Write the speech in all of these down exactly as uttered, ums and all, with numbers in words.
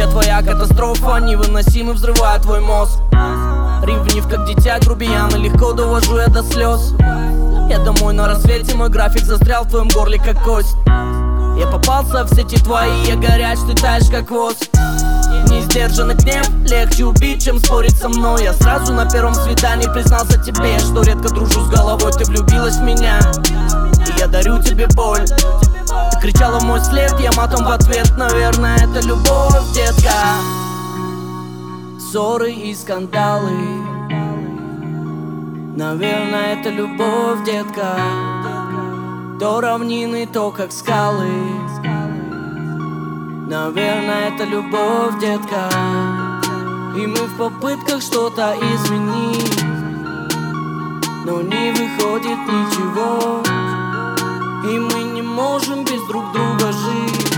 твоя катастрофа, невыносимый взрывает твой мозг. Ревнив как дитя, грубиян, и легко довожу я до слез. Я домой на рассвете, мой график застрял в твоем горле как кость. Я попался в сети твои, я горяч, ты таешь как воск. Несдержанный гнев легче убить, чем спорить со мной. Я сразу на первом свидании признался тебе, что редко дружу с головой. Ты влюбилась в меня, и я дарю тебе боль. Ты кричала в мой след, я матом в ответ. Наверное, это любовь, детка. Ссоры и скандалы, наверное, это любовь, детка. То равнины, то как скалы, наверное, это любовь, детка. И мы в попытках что-то изменить, но не выходит ничего. И мы не можем без друг друга жить.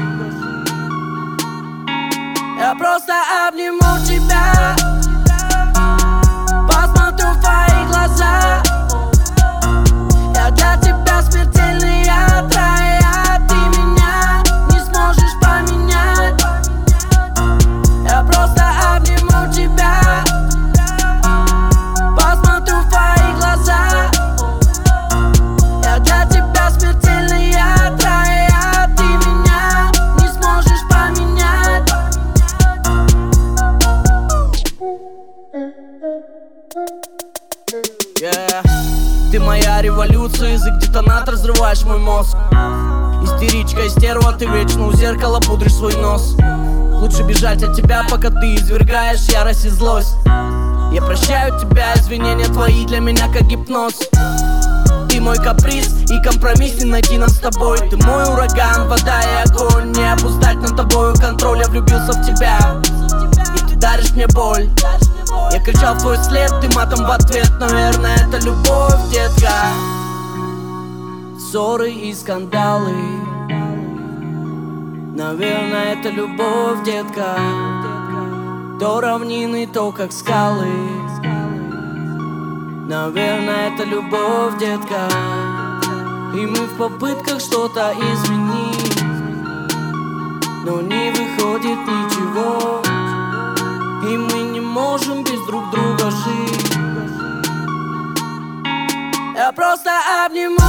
Я просто обниму тебя, посмотрю в твои глаза. Я для тебя смертельный яд, а ты меня не сможешь поменять. Я просто обниму тебя, посмотрю в твои глаза. Я для тебя смертельный яд, а ты меня не сможешь поменять. Yeah. Ты моя революция, язык детонатор, взрываешь мой мозг. Истеричка и стерва, ты вечно у зеркала пудришь свой нос. Лучше бежать от тебя, пока ты извергаешь ярость и злость. Я прощаю тебя, извинения твои для меня как гипноз. Ты мой каприз и компромисс не найти нам с тобой. Ты мой ураган, вода и огонь, не опускать над тобою контроль. Я влюбился в тебя, и ты даришь мне боль. Я кричал в твой след, ты матом в ответ. Наверное, это любовь, детка. Ссоры и скандалы, наверное, это любовь, детка. То равнины, то как скалы, наверное, это любовь, детка. И мы в попытках что-то изменить, но не выходит ничего. И мы не можем без друг друга жить. Я просто обниму